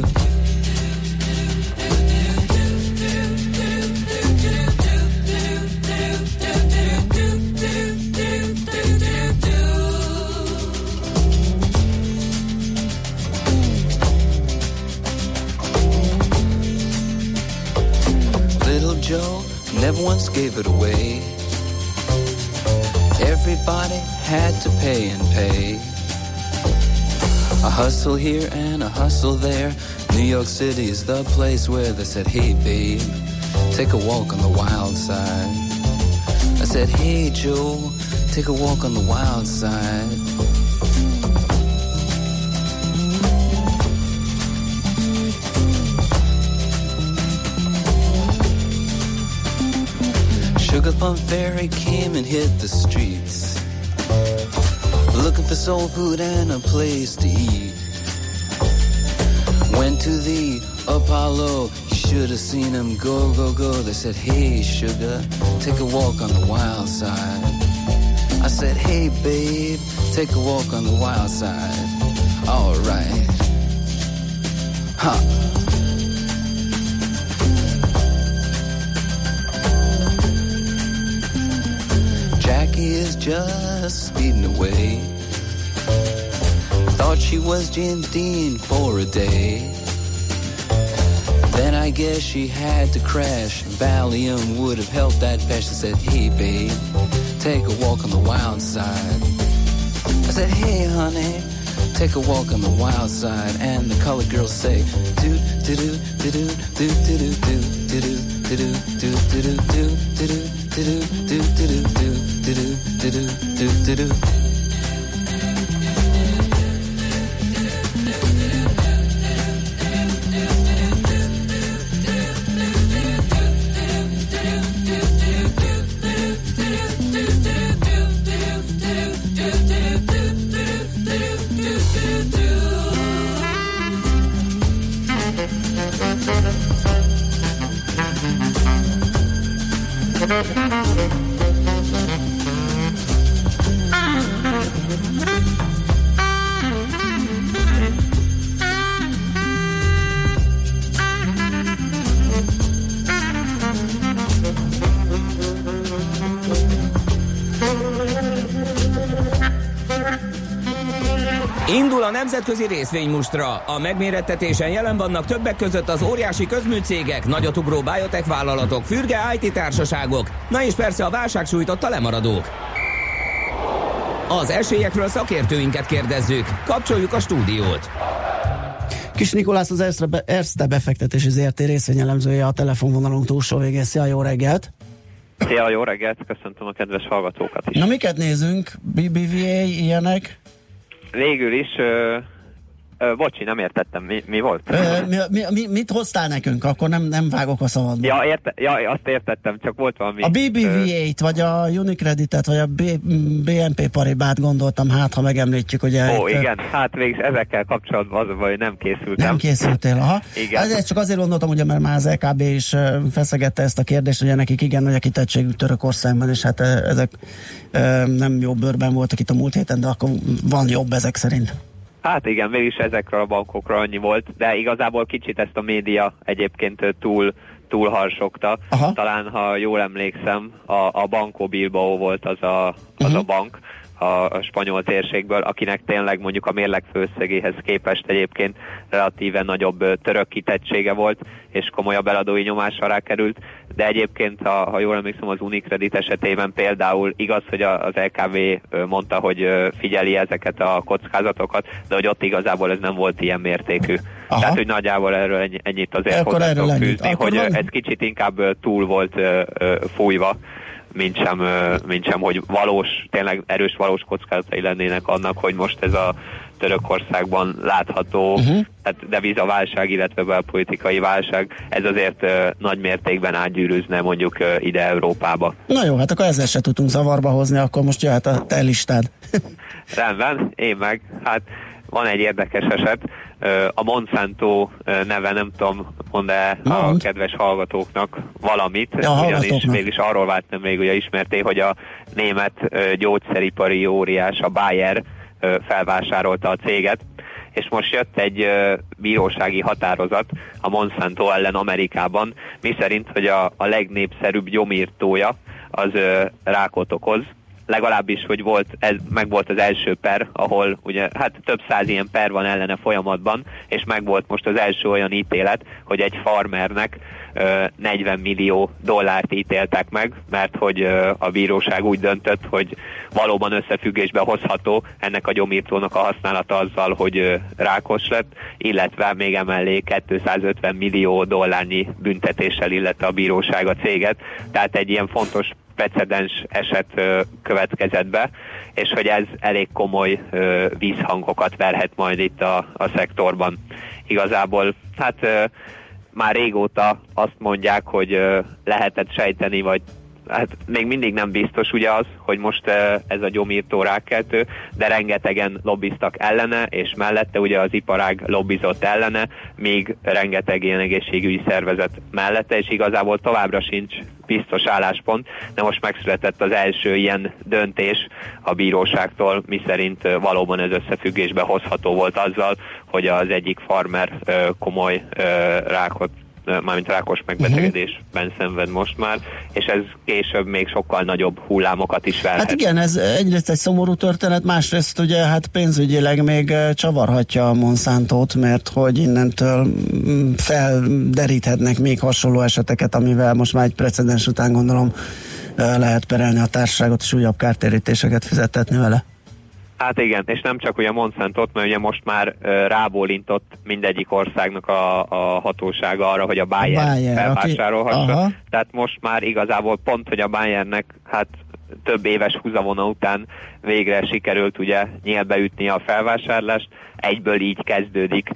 Little Joe never once gave it away. Everybody had to pay and pay. A hustle here and a hustle there. New York City is the place where they said, hey babe, take a walk on the wild side. I said, hey Joe, take a walk on the wild side. Sugar Plum Fairy came and hit the streets, looking for soul food and a place to eat. Went to the Apollo, should have seen him go, go, go. They said, hey, sugar, take a walk on the wild side. I said, hey, babe, take a walk on the wild side. All right. Ha. Jackie is just speeding away. Thought she was James Dean for a day. Then I guess she had to crash. Valium would have helped that patch. I said, hey, babe, take a walk on the wild side. I said, hey, honey, take a walk on the wild side. And the colored girls say, do do do do do do do do do do do do do do do do do. Indul a nemzetközi részvénymustra. A megmérettetésen jelen vannak többek között az óriási közműcégek, nagyotugró biotech vállalatok, fürge IT társaságok, na és persze a válság sújtotta lemaradók. Az esélyekről szakértőinket kérdezzük. Kapcsoljuk a stúdiót. Kis Nikolász, az Erste befektetési ZRT részvényelemzője a telefonvonalunk túlsó végén. Szia, jó reggelt! Szia, jó reggelt! Köszöntöm a kedves hallgatókat is. Na, miket nézünk? BBVA, ilyenek? Végül is, bocsi, nem értettem, mi volt? Mit hoztál nekünk? Akkor nem vágok a szabadba. Ja, azt értettem, csak volt valami... A BBVA-t, vagy a Unicreditet, vagy a BNP Paribát gondoltam, hát ha megemlítjük, ugye... Ó, igen, hát végig ezekkel kapcsolatban az a baj, hogy nem készültem. Nem készültél, aha. Igen. Ezt csak azért gondoltam, ugye, mert már az LKB is feszegette ezt a kérdést, ugye nekik igen nagy a kitettségük Törökországban, és hát ezek nem jó bőrben voltak itt a múlt héten, de akkor van jobb ezek szerint. Hát igen, mégis ezekről a bankokra annyi volt, de igazából kicsit ezt a média egyébként túl harsogta. Aha. Talán, ha jól emlékszem, a Banco Bilbao volt az a bank a spanyol térségből, akinek tényleg mondjuk a mérleg főösszegéhez képest egyébként relatíven nagyobb török kitettsége volt, és komolyabb eladói nyomás alá került, de egyébként, ha jól emlékszem, az Unicredit esetében például igaz, hogy az LKB mondta, hogy figyeli ezeket a kockázatokat, de hogy ott igazából ez nem volt ilyen mértékű. Aha. Tehát, hogy nagyjából erről ennyit azért hozzá tudok fűzni, hogy ez kicsit inkább túl volt fújva, mint sem, hogy tényleg erős valós kockázatai lennének annak, hogy most ez a Törökországban látható devizaválság, illetve belpolitikai válság, ez azért nagy mértékben átgyűrűzne mondjuk ide Európába. Na jó, hát akkor ezzel se tudtunk zavarba hozni, akkor most jöhet a te listád. Rendben, én meg, hát van egy érdekes eset, a Monsanto neve, nem tudom, mond-e a kedves hallgatóknak valamit, ugyanis mégis arról vált nemrég, ugye ismerté, hogy a német gyógyszeripari óriás, a Bayer felvásárolta a céget, és most jött egy bírósági határozat a Monsanto ellen Amerikában, miszerint, hogy a legnépszerűbb gyomírtója az rákot okoz, legalábbis, hogy megvolt az első per, ahol ugye hát több száz ilyen per van ellene folyamatban, és megvolt most az első olyan ítélet, hogy egy farmernek 40 millió dollárt ítéltek meg, mert hogy a bíróság úgy döntött, hogy valóban összefüggésbe hozható ennek a gyomírtónak a használata azzal, hogy rákos lett, illetve még emellé 250 millió dollárnyi büntetéssel illette a bíróság a céget, tehát egy ilyen fontos precedens eset következett be, és hogy ez elég komoly vízhangokat verhet majd itt a szektorban. Igazából hát már régóta azt mondják, hogy lehetett sejteni, vagy hát még mindig nem biztos ugye az, hogy most ez a gyomírtó rákkeltő, de rengetegen lobbiztak ellene, és mellette ugye az iparág lobbizott ellene, míg rengeteg ilyen egészségügyi szervezet mellette, és igazából továbbra sincs biztos álláspont, de most megszületett az első ilyen döntés a bíróságtól, miszerint valóban ez összefüggésbe hozható volt azzal, hogy az egyik farmer komoly rákot, mármint rákos megbetegedésben szenved most már, és ez később még sokkal nagyobb hullámokat is velhet. Hát igen, ez egyrészt egy szomorú történet, másrészt ugye hát pénzügyileg még csavarhatja a Monsantót, mert hogy innentől felderíthetnek még hasonló eseteket, amivel most már egy precedens után gondolom lehet perelni a társaságot, és újabb kártérítéseket fizettetni vele. Hát igen, és nem csak ugye Monsantót, mert ugye most már rábólintott mindegyik országnak a hatósága arra, hogy a Bayer felvásárolhassa. Tehát most már igazából pont, hogy a Bayernek hát több éves húzavona után végre sikerült ugye nyílbeütni a felvásárlást, egyből így kezdődik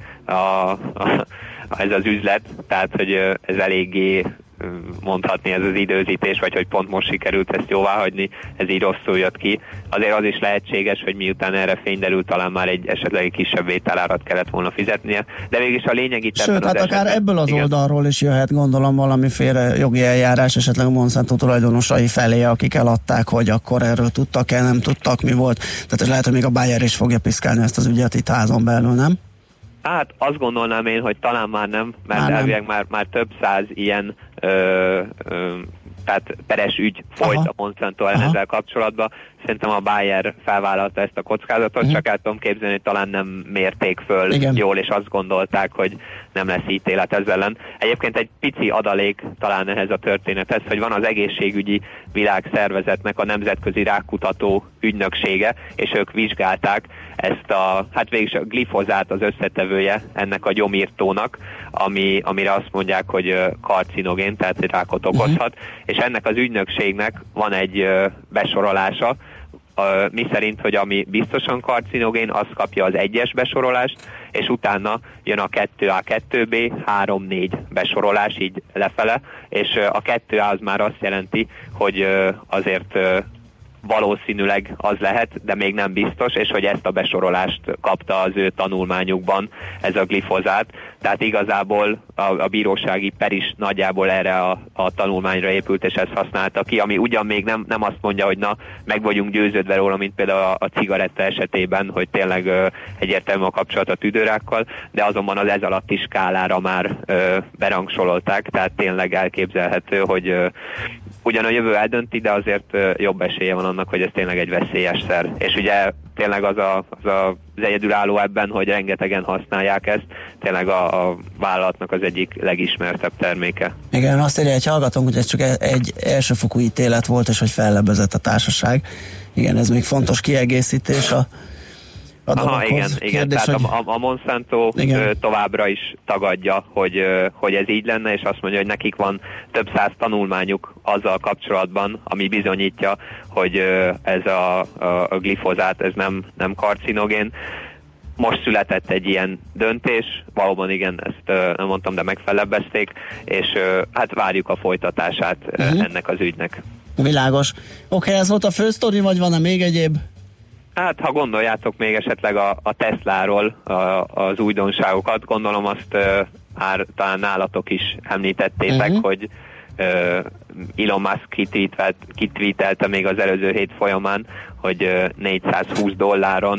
ez az üzlet, tehát hogy ez eléggé mondhatni ez az időzítés, vagy hogy pont most sikerült ezt jóváhagyni, ez így rosszul jött ki. Azért az is lehetséges, hogy miután erre fény derült, talán már egy esetleg egy kisebb vételárat kellett volna fizetnie, de végülis a lényeg itt ebben az esetben, akár ebből az oldalról is jöhet, gondolom, valamiféle jogi eljárás, esetleg a Monsanto tulajdonosai felé, akik eladták, hogy akkor erről tudtak-e, nem tudtak, mi volt. Tehát lehet, hogy még a Bayer is fogja piszkálni ezt az ügyet itt házon belül, nem? Hát azt gondolnám én, hogy talán már nem, mert elvileg már több száz ilyen tehát peres ügy folyt a Monsanto ellen ezzel kapcsolatban. Szerintem a Bayer felvállalta ezt a kockázatot, csak el tudom képzelni, hogy talán nem mérték föl jól, és azt gondolták, hogy nem lesz ítélet ezzel ellen. Egyébként egy pici adalék talán ehhez a történethez, hogy van az egészségügyi világszervezetnek a Nemzetközi Rákkutató Ügynöksége, és ők vizsgálták ezt hát végig a glifozát az összetevője ennek a gyomírtónak, amire azt mondják, hogy karcinogén, tehát egy rákot okozhat, és ennek az ügynökségnek van egy besorolása, mi szerint, hogy ami biztosan karcinogén, az kapja az 1-es besorolást, és utána jön a 2A, 2B, 3-4 besorolás így lefele, és a 2A az már azt jelenti, hogy azért valószínűleg az lehet, de még nem biztos, és hogy ezt a besorolást kapta az ő tanulmányukban ez a glifozát. Tehát igazából a bírósági per is nagyjából erre a tanulmányra épült, és ezt használta ki, ami ugyan még nem azt mondja, hogy na, meg vagyunk győződve róla, mint például a cigaretta esetében, hogy tényleg egyértelmű a kapcsolat a tüdőrákkal, de azonban az ez alatti skálára már berangsololták, tehát tényleg elképzelhető, hogy ugyan a jövő eldönti, de azért jobb esélye van annak, hogy ez tényleg egy veszélyes szer. És ugye tényleg az egyedülálló ebben, hogy rengetegen használják ezt, tényleg a vállalatnak az egyik legismertebb terméke. Igen, azt írja egy hallgatónk, hogy ez csak egy elsőfokú ítélet volt, és hogy fellebbezett a társaság. Igen, ez még fontos kiegészítés a dologhoz. Igen. Tehát a Monsanto továbbra is tagadja, hogy ez így lenne, és azt mondja, hogy nekik van több száz tanulmányuk azzal kapcsolatban, ami bizonyítja, hogy ez a glifozát, ez nem karcinogén. Most született egy ilyen döntés, valóban igen, ezt nem mondtam, de megfellebbezték, és hát várjuk a folytatását ennek az ügynek. Világos. Oké, ez volt a fő sztori, vagy van-e még egyéb? Hát, ha gondoljátok még esetleg a Tesláról az újdonságokat, gondolom azt talán nálatok is említettétek, hogy Elon Musk kitweetelte még az előző hét folyamán, hogy $420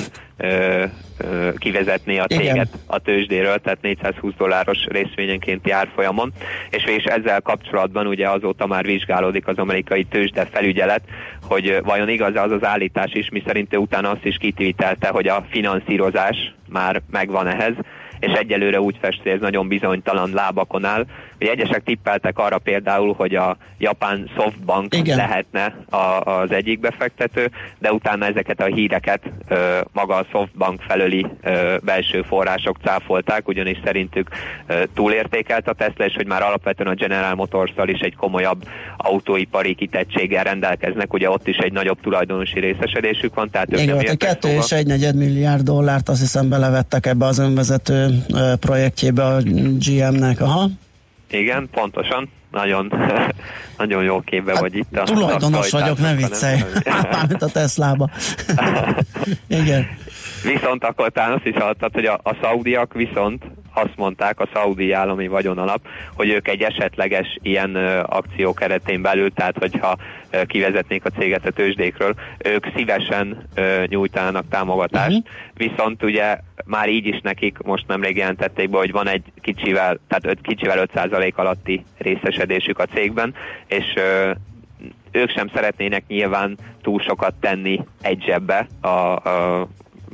kivezetné a céget a tőzsdéről, tehát $420 részvényenkénti árfolyamon, és ezzel kapcsolatban ugye azóta már vizsgálódik az amerikai tőzsde felügyelet, hogy vajon igaz az az állítás is, miszerint ő utána azt is kitweetelte, hogy a finanszírozás már megvan ehhez, és egyelőre úgy fest, hogy ez nagyon bizonytalan lábakon áll. Hogy egyesek tippeltek arra például, hogy a japán Softbank lehetne az egyik befektető, de utána ezeket a híreket maga a Softbank felőli belső források cáfolták, ugyanis szerintük túlértékelt a Tesla, és hogy már alapvetően a General Motors-szal is egy komolyabb autóipari kitettséggel rendelkeznek, ugye ott is egy nagyobb tulajdonosi részesedésük van. Tehát igen, hogy $2,1 milliárd azt hiszem belevettek ebbe az önvezető projektjébe a GM-nek. Aha. Igen, pontosan. nagyon, nagyon jó képbe vagy itt. A tulajdonos vagyok, ne viccelj. Mármint a Teslába. Igen. Viszont akkor talán azt is hallottad, hogy a szaudiak viszont azt mondták, a szaudi állami vagyonalap, hogy ők egy esetleges ilyen akció keretén belül, tehát hogyha kivezetnék a céget a tőzsdékről, ők szívesen nyújtanának támogatást, viszont ugye már így is nekik most nemrég jelentették be, hogy van egy kicsivel 5% alatti részesedésük a cégben, és ők sem szeretnének nyilván túl sokat tenni egy zsebbe a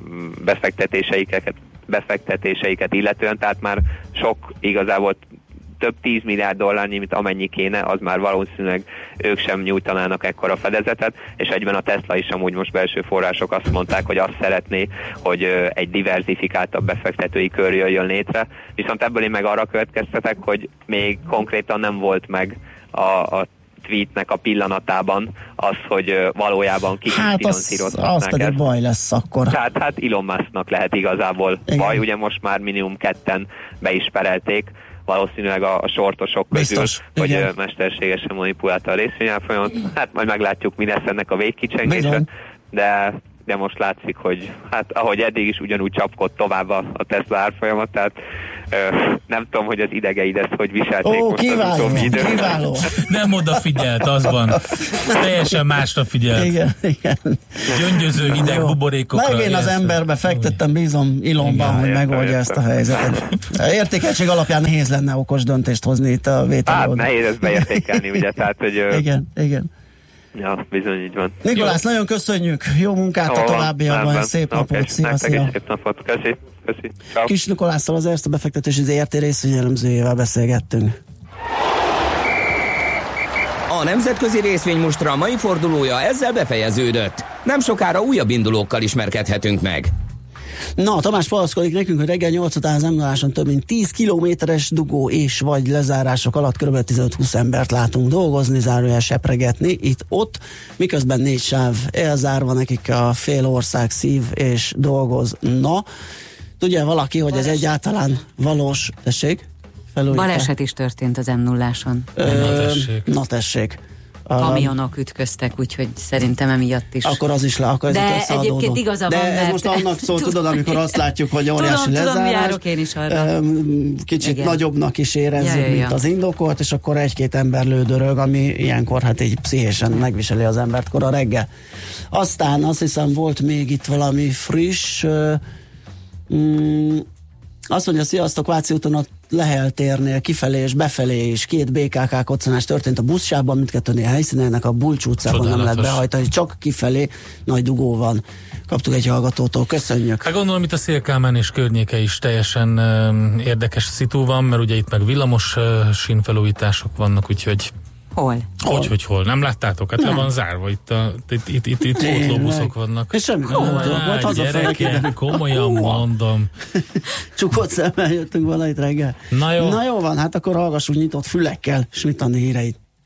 befektetéseiket illetően, tehát már sok, igazából több 10 milliárd dollárnyi, mint amennyi kéne, az már valószínűleg ők sem nyújtanának ekkora fedezetet, és egyben a Tesla is amúgy most belső források azt mondták, hogy azt szeretné, hogy egy diverzifikáltabb befektetői kör jöjjön létre, viszont ebből én meg arra következtetek, hogy még konkrétan nem volt meg a tweetnek a pillanatában az, hogy valójában kik finanszírozhatnák az pedig baj lesz akkor. Tehát hát Elon Musknak lehet igazából baj, ugye most már minimum 2 be is perelték, valószínűleg a sortosok közül, hogy mesterségesen manipulálta a részvényárfolyamat. Hát majd meglátjuk, mi lesz ennek a végkicsengése, de most látszik, hogy hát ahogy eddig is ugyanúgy csapkod tovább a Tesla árfolyamat, tehát nem tudom, hogy az idegeid ezt hogy viselték most kiváló, az utóbbi időben. Kiváló. Nem odafigyelt, az van. Teljesen másra figyelt. Igen. Gyöngyöző hideg buborékokra. Meg én az emberbe fektettem, bízom Elonban, hogy megoldja ezt a helyzetet. Értékeltség alapján nehéz lenne okos döntést hozni itt a VTO-n. Hát nehéz ezt beértékelni, ugye, tehát, hogy... Igen. Ja, bizony így van. Nikolás, nagyon köszönjük, jó munkát a továbbiakban, szép napot, szia. Szép napot, köszi. Kis Nikolásszal, az Erste befektetési ZRT részvényelemzőjével beszélgettünk. A nemzetközi részvénymustra mai fordulója ezzel befejeződött. Nem sokára újabb indulókkal ismerkedhetünk meg. Na, Tamás palaszkodik nekünk, hogy reggel 8 után az M0-áson több mint 10 kilométeres dugó és vagy lezárások alatt kb. 15-20 embert látunk dolgozni, zárójel sepregetni itt-ott, miközben 4 sáv elzárva, nekik a fél ország szív és dolgozna. Tudja valaki, hogy ez egyáltalán valós, tessék? Baleset is történt az M0-áson. Na tessék. Kamionok ütköztek, úgyhogy szerintem emiatt is. Akkor az is akkor de egyébként igaza van, de ez most annak szól, tudod, amikor azt látjuk, hogy óriási lezárás. Járok én is arra. Kicsit nagyobbnak is érezzük, mint az indokolt, és akkor 1-2 ember lődörög, ami ilyenkor hát így pszichésen megviseli az embert kora reggel. Aztán azt hiszem volt még itt valami friss, azt mondja, sziasztok, Váci úton a Lehel térnél kifelé és befelé is 2 BKK koccanás történt a buszsában, mindkettőnél helyszínen, ennek a Bulcs utcában nem lehet behajtani, csak kifelé nagy dugó van. Kaptuk egy hallgatótól, köszönjük. Hát gondolom, itt a Szél-Kálmán és környéke is teljesen érdekes szitu van, mert ugye itt meg villamos sínfelújítások vannak, úgyhogy Hol? Nem láttátok? Hát le van zárva. Itt pótlóbuszok vannak. És semmi volt hazafelé. Komolyan mondom. Csukott szemmel jöttünk volna itt reggel. Na jó van, hát akkor hallgassuk nyitott fülekkel Schmidt Andi híreit.